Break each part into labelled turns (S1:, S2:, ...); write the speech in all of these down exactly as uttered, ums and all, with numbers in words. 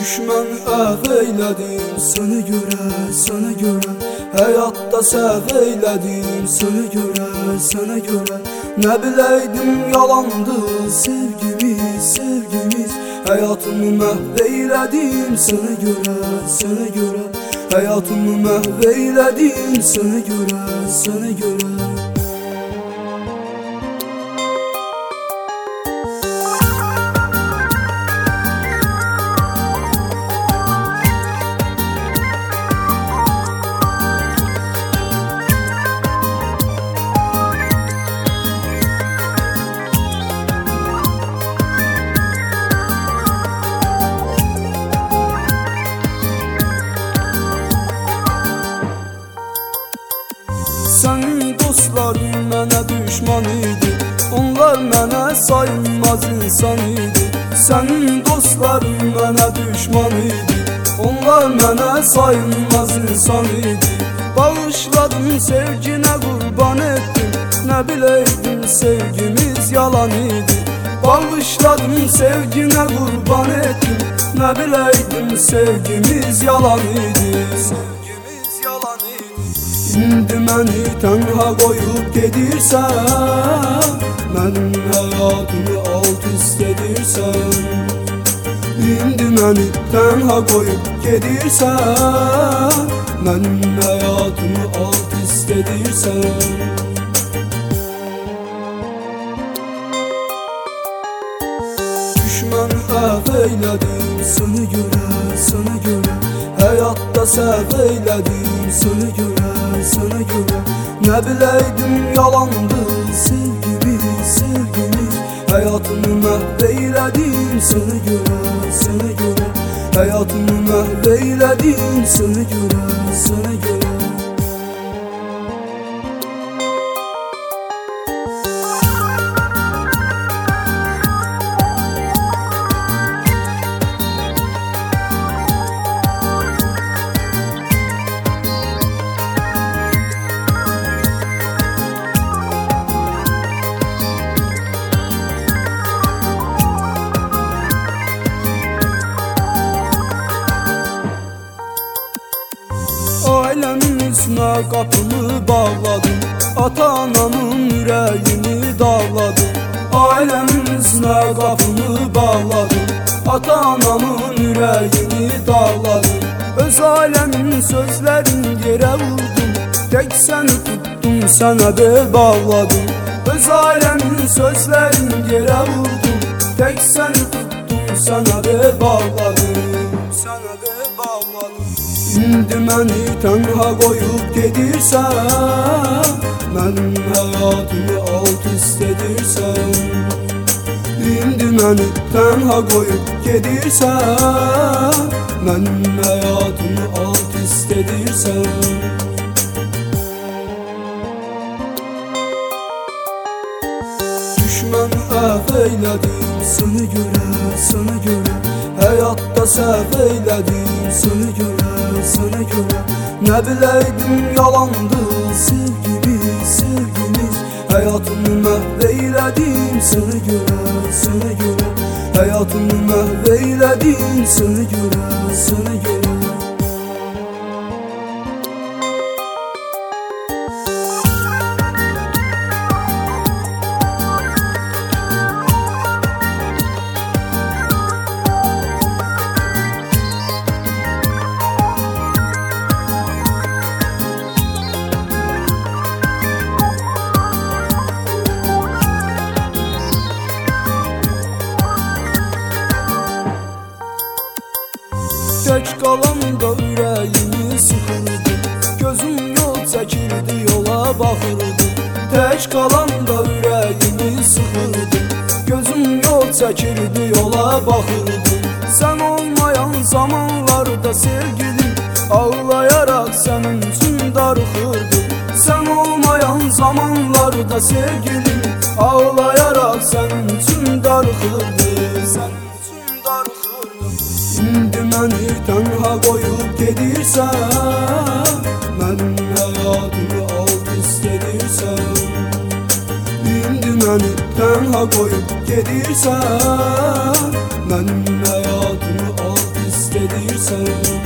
S1: Düşmən əğ eylədim səni görə, sənə görə. Həyatda səhv eylədim sənə görə, sənə görə. Nə biləydim yalandı sevgimiz, sevgimiz. Həyatımı məhv eylədim sənə görə, sənə görə. Həyatımı məhv eylədim sənə görə, sənə görə. Sənin dostların mənə düşman idi, onlar mənə sayılmaz insan idi. Sənin dostların mənə düşman idi, onlar mənə sayılmaz insan idi. Bağışladım sevginə qurban etdim, nə biləydim sevgimiz yalan idi. Bağışladım sevginə qurban etdim, nə biləydim sevgimiz yalan idi. Sevgimiz yalan idi. İndi məni tənha qoyub gedirsən, mənim həyatımı alt üst edirsən. İndi məni tənha qoyub gedirsən, mənim həyatımı alt üst edirsən. Düşmən əğ eylədim səni görə, sənə görə. Həyatda səhv eylədim sənə görə, sənə görə. Nə biləydim yalandı sevgimiz, sevgimiz. Həyatımı məhv eylədim sənə görə, sənə görə. Həyatımı məhv eylədim sənə görə, sənə görə. Ailəmin üstünə qapımı bağladım, ata-anamın ürəyini dağladım. Ailəmin üstünə qapımı bağladım, ata-anamın ürəyini dağladım. Öz ailəmin sözlərini yerə vurdum, tək səni tutdum, sənə bel bağladım. Öz ailəmin sözlərini yerə vurdum, tək səni tutdum, sənə bel bağladım, sənə bel bağladım. İndi məni tənha qoyub gedirsən, mənim həyatımı alt üst edirsən. İndi məni tənha qoyub gedirsən, mənim həyatımı alt üst edirsən. Düşmən əğ eylədim səni görə, sənə görə. Həyatda səhv eylədim sənə görə, sənə görə. Nə biləydim yalandı sevgimiz, sevgimiz. Həyatımı məhv eylədim sənə görə, sənə görə. Həyatımı məhv eylədim sənə görə, sənə görə. Tək qalanda ürəyimi sıxırdı, gözüm yol çəkirdi, yola baxırdı. Tək qalanda ürəyimi sıxırdı, gözüm yol çəkirdi, yola baxırdı. Sən olmayan zamanlarda sevgilim, ağlayaraq sənin üçün darıxırdı. Sən olmayan zamanlarda sevgilim, ağlayaraq sənin üçün darıxırdı, sənin üçün darıxırdı. İndi məni tənha qoyub gedirsən, mənim həyatımı alt üst edirsən. İndi məni tənha qoyub gedirsən, mənim həyatımı alt üst gedirsən.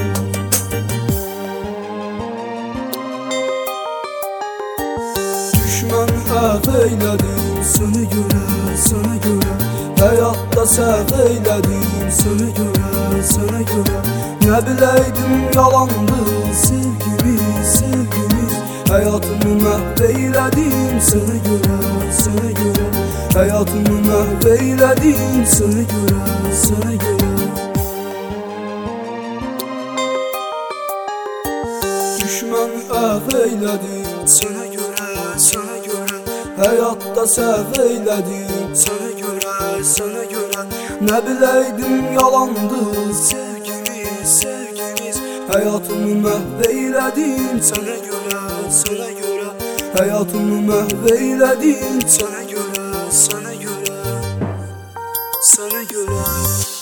S1: Düşmən əğ eylədim səni görə, sənə görə. Həyatda səhv eylədim sənə görə, sənə görə. Nə biləydim yalandı sevgimiz, sevgimiz. Həyatımı məhv eylədim sənə görə, sənə görə. Həyatımı məhv eylədim sənə görə, sənə görə. Düşmən əğ eylədim sənə görə, sənə görə. Həyatda səhv eylədim sənə görə, sənə görə. Nə biləydim yalandı sevgimiz, sevgimiz. Həyatımı məhv eylədim sənə görə, sənə görə. Həyatımı məhv eylədim sənə görə, sənə görə, sənə görə.